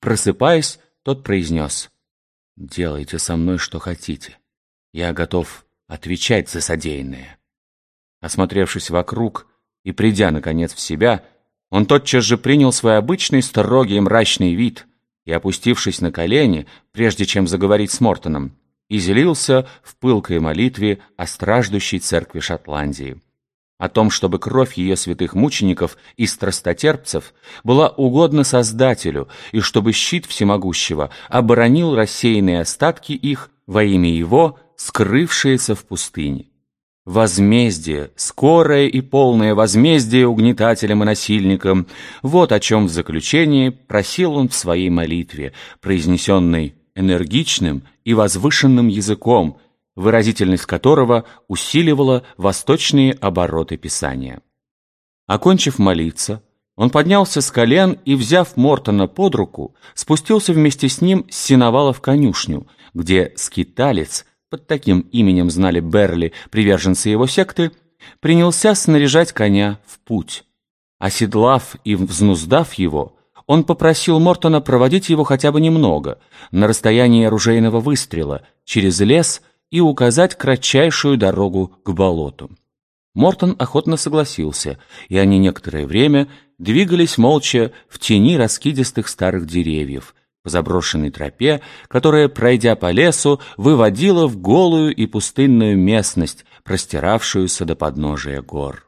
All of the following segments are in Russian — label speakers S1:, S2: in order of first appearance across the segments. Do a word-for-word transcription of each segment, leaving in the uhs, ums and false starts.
S1: Просыпаясь, тот произнес: «Делайте со мной, что хотите. Я готов отвечать за содеянное». Осмотревшись вокруг и придя, наконец, в себя, он тотчас же принял свой обычный строгий и мрачный вид и, опустившись на колени, прежде чем заговорить с Мортоном, излился в пылкой молитве о страждущей церкви Шотландии, о том, чтобы кровь ее святых мучеников и страстотерпцев была угодна Создателю, и чтобы щит всемогущего оборонил рассеянные остатки их во имя его, скрывшиеся в пустыне. Возмездие, скорое и полное возмездие угнетателям и насильникам — вот о чем в заключении просил он в своей молитве, произнесенной энергичным и возвышенным языком, выразительность которого усиливала восточные обороты Писания. Окончив молиться, он поднялся с колен и, взяв Мортона под руку, спустился вместе с ним с сеновала в конюшню, где скиталец, под таким именем знали Берли приверженцы его секты, принялся снаряжать коня в путь. Оседлав и взнуздав его, он попросил Мортона проводить его хотя бы немного, на расстоянии оружейного выстрела, через лес и указать кратчайшую дорогу к болоту. Мортон охотно согласился, и они некоторое время двигались молча в тени раскидистых старых деревьев, по заброшенной тропе, которая, пройдя по лесу, выводила в голую и пустынную местность, простиравшуюся до подножия гор.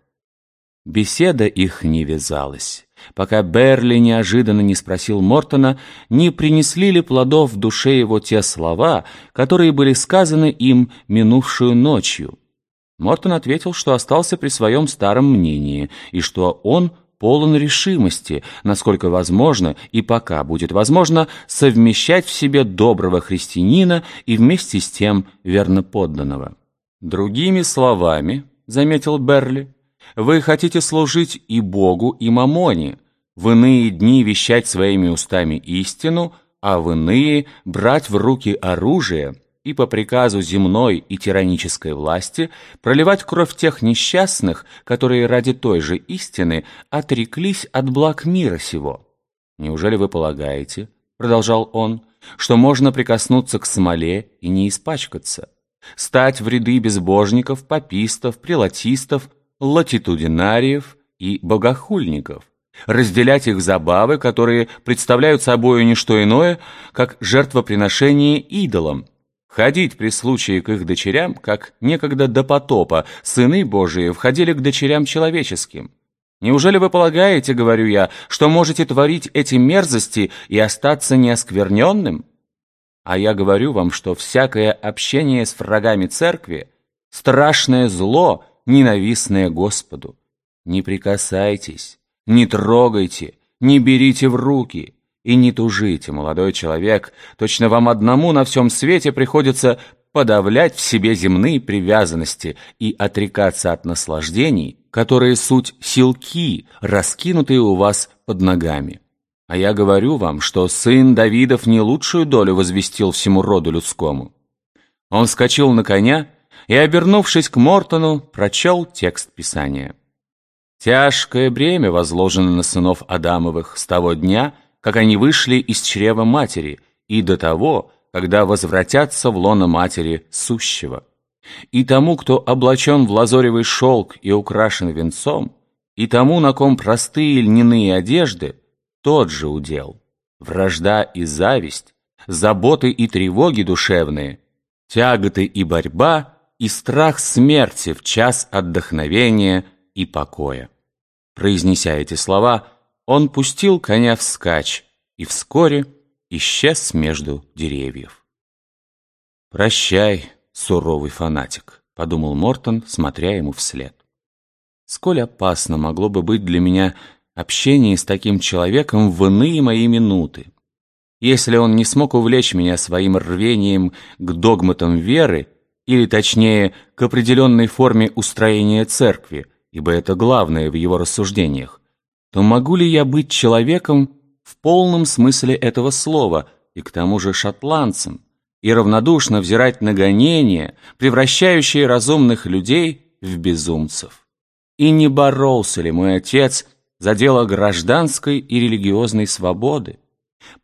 S1: Беседа их не вязалась, пока Берли неожиданно не спросил Мортона, не принесли ли плодов в душе его те слова, которые были сказаны им минувшую ночью. Мортон ответил, что остался при своем старом мнении, и что он полон решимости, насколько возможно и пока будет возможно, совмещать в себе доброго христианина и вместе с тем верноподданного. «Другими словами, — заметил Берли, — вы хотите служить и Богу, и мамоне, в иные дни вещать своими устами истину, а в иные брать в руки оружие и по приказу земной и тиранической власти проливать кровь тех несчастных, которые ради той же истины отреклись от благ мира сего. Неужели вы полагаете, — продолжал он, — что можно прикоснуться к смоле и не испачкаться, стать в ряды безбожников, папистов, прелатистов, латитудинариев и богохульников, разделять их забавы, которые представляют собою не что иное, как жертвоприношение идолам, ходить при случае к их дочерям, как некогда до потопа сыны Божии входили к дочерям человеческим? Неужели вы полагаете, говорю я, что можете творить эти мерзости и остаться неоскверненным? А я говорю вам, что всякое общение с врагами церкви — страшное зло, ненавистное Господу. Не прикасайтесь, не трогайте, не берите в руки. И не тужите, молодой человек, точно вам одному на всем свете приходится подавлять в себе земные привязанности и отрекаться от наслаждений, которые суть силки, раскинутые у вас под ногами. А я говорю вам, что сын Давидов не лучшую долю возвестил всему роду людскому». Он вскочил на коня и, обернувшись к Мортону, прочел текст Писания. «Тяжкое бремя возложено на сынов Адамовых с того дня, как они вышли из чрева матери, и до того, когда возвратятся в лоно матери сущего. И тому, кто облачен в лазоревый шелк и украшен венцом, и тому, на ком простые льняные одежды, тот же удел. Вражда и зависть, заботы и тревоги душевные, тяготы и борьба, и страх смерти в час отдохновения и покоя». Произнеся эти слова, он пустил коня вскачь и вскоре исчез между деревьев. «Прощай, суровый фанатик», — подумал Мортон, смотря ему вслед. «Сколь опасно могло бы быть для меня общение с таким человеком в иные мои минуты. Если он не смог увлечь меня своим рвением к догматам веры, или точнее, к определенной форме устроения церкви, ибо это главное в его рассуждениях, то могу ли я быть человеком в полном смысле этого слова, и к тому же шотландцем, и равнодушно взирать на гонения, превращающие разумных людей в безумцев? И не боролся ли мой отец за дело гражданской и религиозной свободы?